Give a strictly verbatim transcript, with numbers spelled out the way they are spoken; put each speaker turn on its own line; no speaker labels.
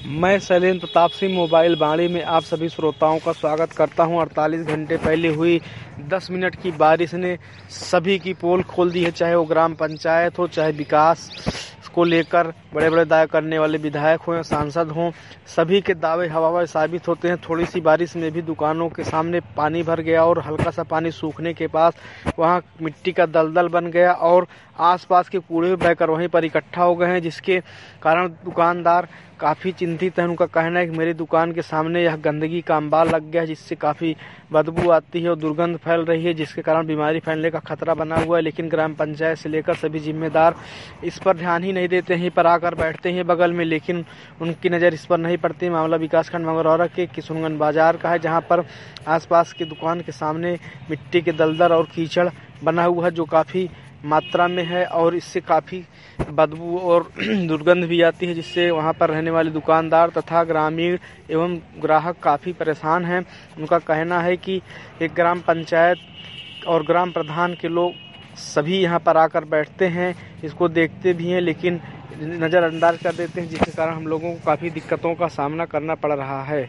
मैं शैलेंद्र प्रताप सिंह मोबाइल बाड़ी में आप सभी श्रोताओं का स्वागत करता हूं। अड़तालीस घंटे पहले हुई दस मिनट की बारिश ने सभी की पोल खोल दी है, चाहे वो ग्राम पंचायत हो, चाहे विकास को लेकर बड़े बड़े दावे करने वाले विधायक हों या सांसद हों। सभी के दावे हवा साबित होते हैं। थोड़ी सी बारिश में भी दुकानों के सामने पानी भर गया और हल्का सा पानी सूखने के पास वहां मिट्टी का दलदल बन गया और आसपास के कूड़े बहकर वहीं पर इकट्ठा हो गए हैं, जिसके कारण दुकानदार काफ़ी चिंतित हैं। उनका कहना है कि मेरी दुकान के सामने यह गंदगी का अंबार लग गया है, जिससे काफ़ी बदबू आती है और दुर्गंध फैल रही है, जिसके कारण बीमारी फैलने का खतरा बना हुआ है। लेकिन ग्राम पंचायत से लेकर सभी जिम्मेदार इस पर ध्यान ही नहीं देते, यहीं पर आकर बैठते हैं बगल में, लेकिन उनकी नज़र इस पर नहीं पड़ती। मामला विकासखंड मंगरौरा के किशुनगंज बाजार का है, जहाँ पर आसपास की दुकान के सामने मिट्टी के दलदल और कीचड़ बना हुआ है, जो काफ़ी मात्रा में है और इससे काफ़ी बदबू और दुर्गंध भी आती है, जिससे वहां पर रहने वाले दुकानदार तथा ग्रामीण एवं ग्राहक काफ़ी परेशान हैं। उनका कहना है कि एक ग्राम पंचायत और ग्राम प्रधान के लोग सभी यहां पर आकर बैठते हैं, इसको देखते भी हैं, लेकिन नज़रअंदाज कर देते हैं, जिसके कारण हम लोगों को काफ़ी दिक्कतों का सामना करना पड़ रहा है।